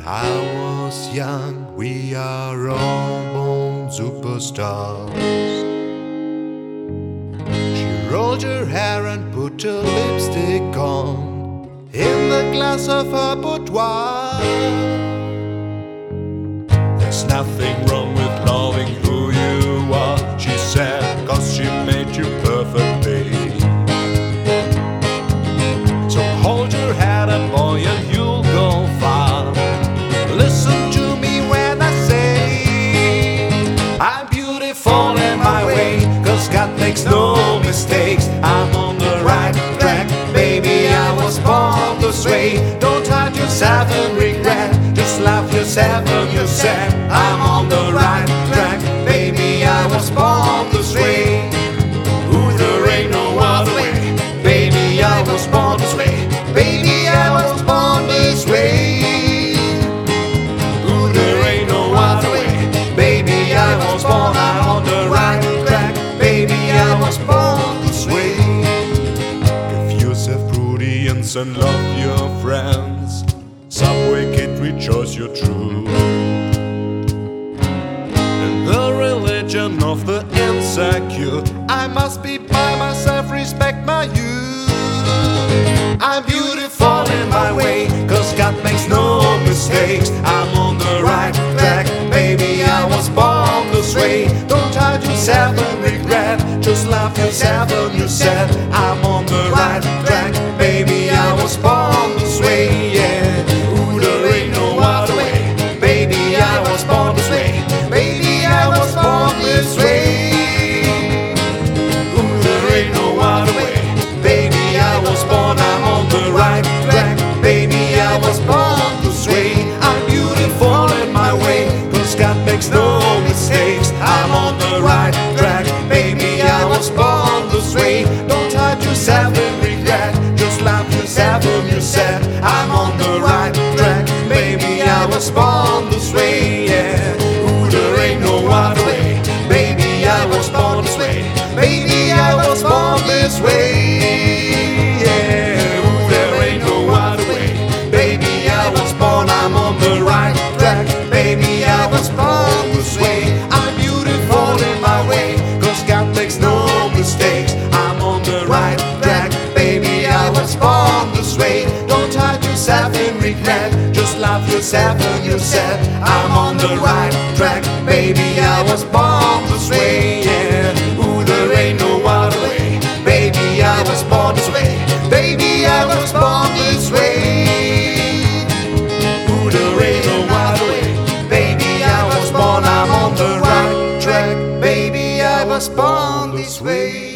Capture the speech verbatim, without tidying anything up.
I was young, we are all born superstars. She rolled her hair and put her lipstick on in the glass of her boudoir. There's nothing wrong with loving who you are, she said, 'cause she made you perfectly. So hold your head up, boy, and you'll go far. Listen to me when I say I'm beautiful in my way, 'cause God makes no mistakes. I'm on the right track, baby, I was born this way. Don't hide yourself and regret, just love yourself and you said I'm on the right track, baby, I was born this way. Ooh, there ain't no other way, baby, I was born this way. Baby, I was born this way. Ooh, there ain't no other way, baby, I was born, I'm on the right track, baby, I was born this way. Give yourself prudence and love your friends. Subway kid, rejoice you're true. In the religion of the insecure, I must be by myself, respect my youth. I'm beautiful in my way, 'cause God makes no mistakes. I'm on the right track, baby, I was born this way. Don't hide yourself and regret, just love yourself and you said I'm on the right track, baby, I was born this way, yeah. Ooh, there ain't no other way, baby, I was born this way. Baby, I was born this way. Ooh, there ain't no other way, baby, I was born, I'm on the right track, baby, I was born this way. I'm beautiful in my way, 'cause God makes no mistakes. I'm on the right track, baby, I was born this way. Don't hide yourself and regret, just love yourself and you said I'm on the right track, baby, I was born this way, yeah. Ooh, there ain't no other way, baby, I was born this way. Baby, I was born this way, yeah. Ooh, there ain't no other way, baby, I was born, I'm on the right track, baby, I was born this way. I'm beautiful in my way, 'cause God makes no mistakes. I'm on the right track, baby, I was born this way. Don't hide yourself in regret, just love yourself and you said I'm on the right track, baby, I was born this way, yeah. Ooh, there ain't no other way, baby, I was born this way. Baby, I was born this way. Ooh, there ain't no other way, baby, I was born, I'm on the right track, baby, I was born this way.